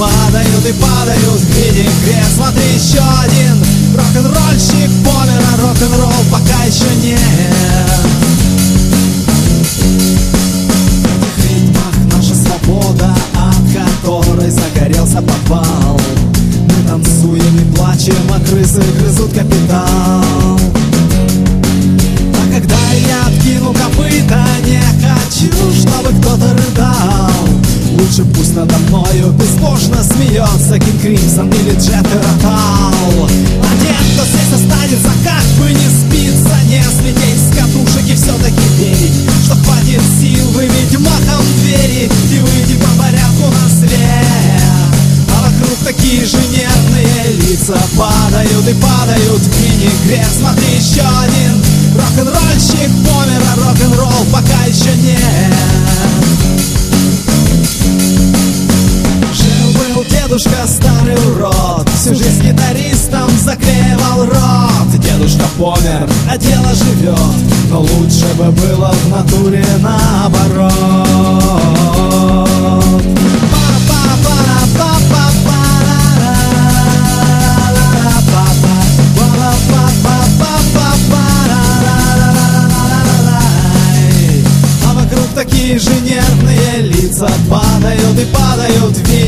падают и падают в винегрет. Смотри, еще один рок-н-ролльщик помер, а рок-н-ролл пока еще нет. В этих ритмах наша свобода, от которой загорелся подвал. Мы танцуем и плачем, а крысы грызут капитал. А когда я откину копыта, не хочу, чтобы кто-то рыдал. Лучше пусть надо мною безбожно смеется Кинг Кримсон или Джет и Ротал. А те, кто здесь останется, как бы не спится, не слететь с катушек и все-таки верить, что хватит сил выбить махом двери и выйти по порядку на свет. А вокруг такие же нервные лица падают и падают в винегрет. Смотри, еще один рок-н-ролльщик помер, а рок-н-ролл пока еще нет. Жил-был дедушка старый урод, всю жизнь гитаристом заклеивал рот. Дедушка помер, а дело живет, но лучше бы было в натуре наоборот. А вокруг такие же нервные лица падают и падают в